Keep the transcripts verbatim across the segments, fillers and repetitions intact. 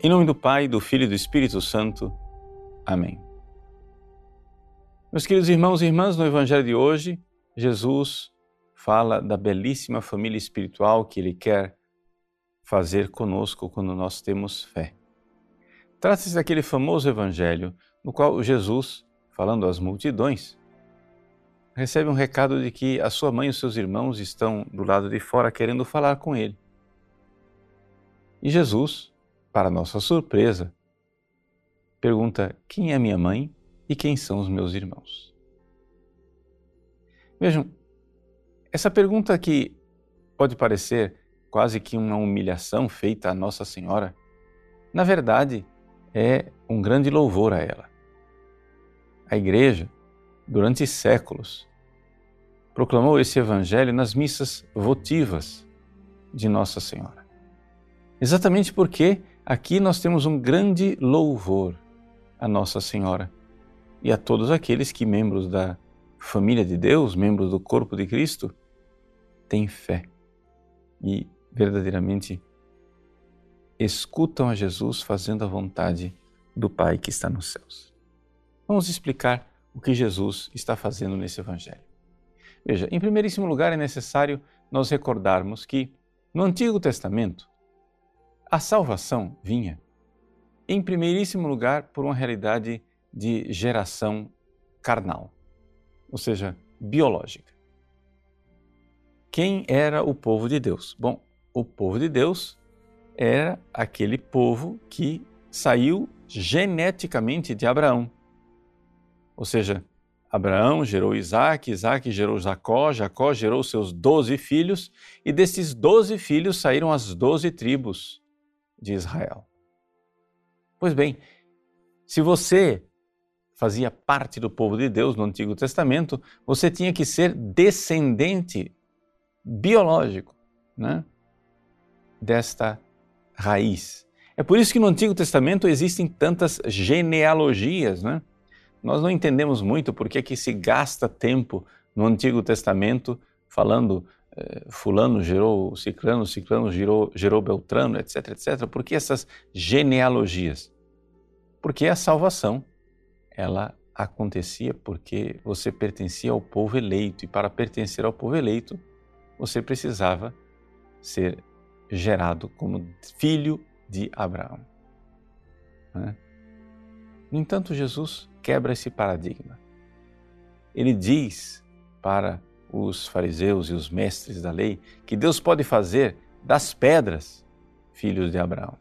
Em nome do Pai, do Filho e do Espírito Santo. Amém. Meus queridos irmãos e irmãs, no Evangelho de hoje, Jesus fala da belíssima família espiritual que Ele quer fazer conosco quando nós temos fé. Trata-se daquele famoso Evangelho no qual Jesus, falando às multidões, recebe um recado de que a sua mãe e os seus irmãos estão do lado de fora querendo falar com Ele. E Jesus, para nossa surpresa, pergunta: quem é minha mãe e quem são os meus irmãos? Vejam, essa pergunta que pode parecer quase que uma humilhação feita à Nossa Senhora, na verdade é um grande louvor a ela. A Igreja, durante séculos, proclamou esse Evangelho nas missas votivas de Nossa Senhora. Exatamente porque aqui nós temos um grande louvor a Nossa Senhora e a todos aqueles que, membros da família de Deus, membros do corpo de Cristo, têm fé e verdadeiramente escutam a Jesus fazendo a vontade do Pai que está nos céus. Vamos explicar o que Jesus está fazendo nesse Evangelho. Veja, em primeiríssimo lugar é necessário nós recordarmos que no Antigo Testamento a salvação vinha, em primeiríssimo lugar, por uma realidade de geração carnal, ou seja, biológica. Quem era o povo de Deus? Bom, o povo de Deus era aquele povo que saiu geneticamente de Abraão. Ou seja, Abraão gerou Isaac, Isaac gerou Jacó, Jacó gerou seus doze filhos, e desses doze filhos saíram as doze tribos de Israel. Pois bem, se você fazia parte do povo de Deus no Antigo Testamento, você tinha que ser descendente biológico, né, desta raiz. É por isso que no Antigo Testamento existem tantas genealogias, né? Nós não entendemos muito por que que se gasta tempo no Antigo Testamento falando eh, fulano gerou ciclano, ciclano gerou, gerou beltrano, etc, etcétera. Por que essas genealogias? Porque a salvação, ela acontecia porque você pertencia ao povo eleito, e para pertencer ao povo eleito, você precisava ser gerado como filho de Abraão, né? No entanto, Jesus quebra esse paradigma. Ele diz para os fariseus e os mestres da lei que Deus pode fazer das pedras filhos de Abraão.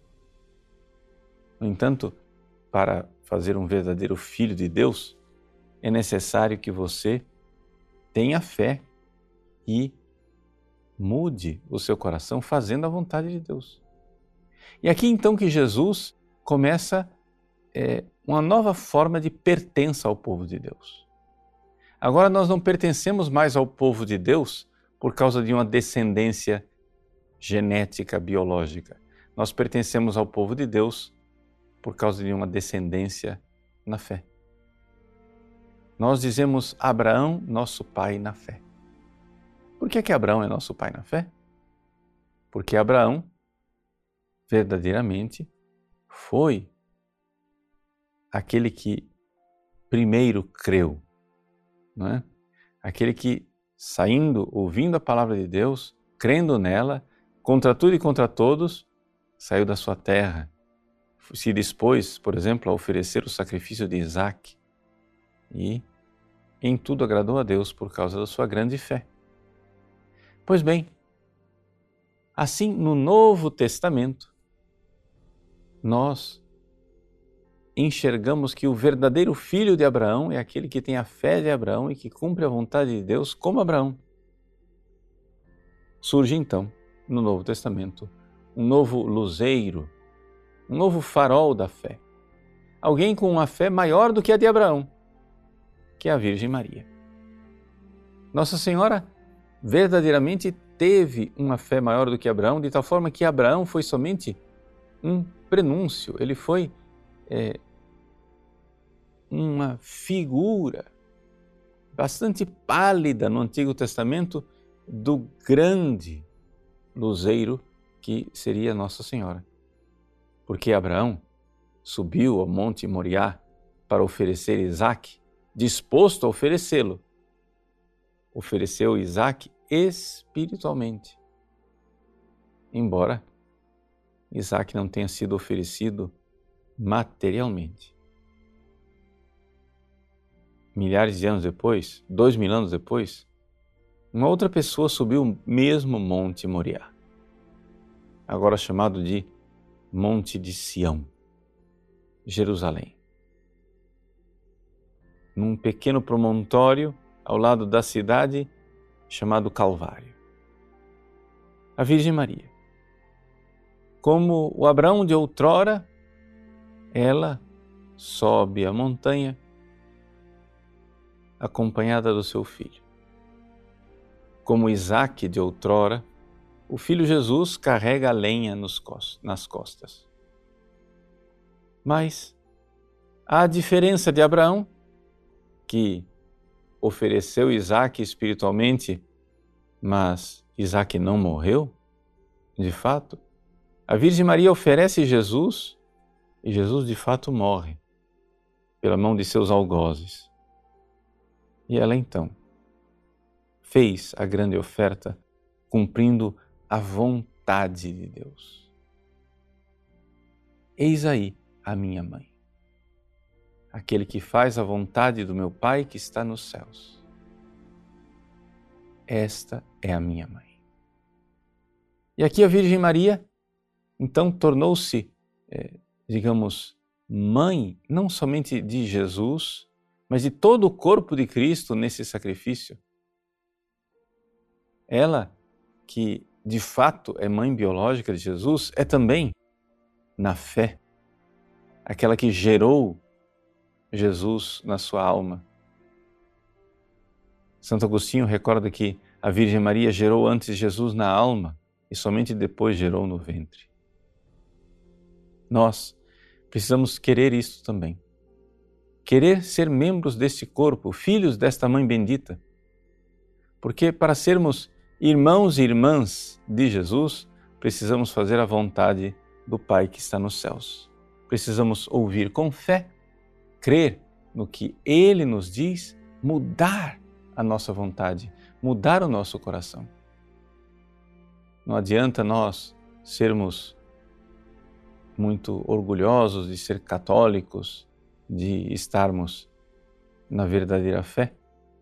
No entanto, para fazer um verdadeiro filho de Deus, é necessário que você tenha fé e mude o seu coração fazendo a vontade de Deus. E aqui então que Jesus começa é, uma nova forma de pertença ao povo de Deus. Agora nós não pertencemos mais ao povo de Deus por causa de uma descendência genética, biológica. Nós pertencemos ao povo de Deus por causa de uma descendência na fé. Nós dizemos Abraão, nosso pai na fé. Por que que Abraão é nosso pai na fé? Porque Abraão verdadeiramente foi aquele que primeiro creu, não é? Aquele que, saindo, ouvindo a palavra de Deus, crendo nela, contra tudo e contra todos, saiu da sua terra, se dispôs, por exemplo, a oferecer o sacrifício de Isaac e em tudo agradou a Deus por causa da sua grande fé. Pois bem, assim no Novo Testamento, nós enxergamos que o verdadeiro filho de Abraão é aquele que tem a fé de Abraão e que cumpre a vontade de Deus como Abraão. Surge então, no Novo Testamento, um novo luzeiro, um novo farol da fé. Alguém com uma fé maior do que a de Abraão, que é a Virgem Maria. Nossa Senhora verdadeiramente teve uma fé maior do que Abraão, de tal forma que Abraão foi somente um prenúncio, ele foi é, uma figura bastante pálida no Antigo Testamento do grande luzeiro que seria Nossa Senhora. porque Abraão subiu ao monte Moriá para oferecer Isaque, disposto a oferecê-lo. Ofereceu Isaque espiritualmente, embora Isaque não tenha sido oferecido materialmente. Milhares de anos depois, dois mil anos depois, uma outra pessoa subiu o mesmo monte Moriá, agora chamado de Monte de Sião, Jerusalém. Num pequeno promontório ao lado da cidade chamado Calvário. A Virgem Maria, como o Abraão de outrora, ela sobe a montanha acompanhada do seu filho. Como Isaque de outrora, o filho Jesus carrega a lenha nos costas, nas costas. Mas a diferença de Abraão, que ofereceu Isaque espiritualmente, mas Isaque não morreu, de fato, a Virgem Maria oferece Jesus e Jesus de fato morre pela mão de seus algozes. E ela então fez a grande oferta cumprindo a vontade de Deus. Eis aí a minha mãe, aquele que faz a vontade do meu Pai que está nos céus. Esta é a minha mãe. E aqui a Virgem Maria, então, tornou-se, é, digamos, mãe, não somente de Jesus, mas de todo o corpo de Cristo nesse sacrifício. Ela, que de fato é mãe biológica de Jesus, é também, na fé, aquela que gerou Jesus na sua alma. Santo Agostinho recorda que a Virgem Maria gerou antes Jesus na alma e somente depois gerou no ventre. Nós precisamos querer isto também. Querer ser membros deste corpo, filhos desta mãe bendita. Porque para sermos irmãos e irmãs de Jesus, precisamos fazer a vontade do Pai que está nos céus. Precisamos ouvir com fé, crer no que Ele nos diz, mudar a nossa vontade, mudar o nosso coração. Não adianta nós sermos muito orgulhosos de ser católicos, de estarmos na verdadeira fé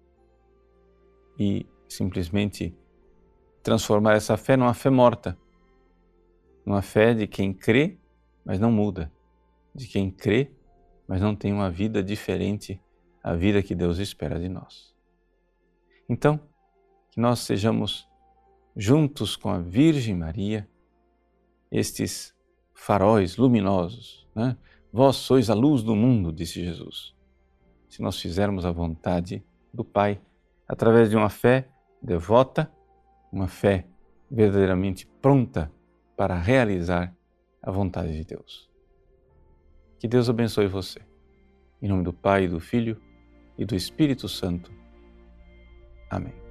e simplesmente transformar essa fé numa fé morta, numa fé de quem crê, mas não muda, de quem crê, mas não tem uma vida diferente, a vida que Deus espera de nós. Então, que nós sejamos juntos com a Virgem Maria, estes faróis luminosos, né? Vós sois a luz do mundo, disse Jesus. Se nós fizermos a vontade do Pai, através de uma fé devota, uma fé verdadeiramente pronta para realizar a vontade de Deus. Que Deus abençoe você. Em nome do Pai, do Filho e do Espírito Santo. Amém.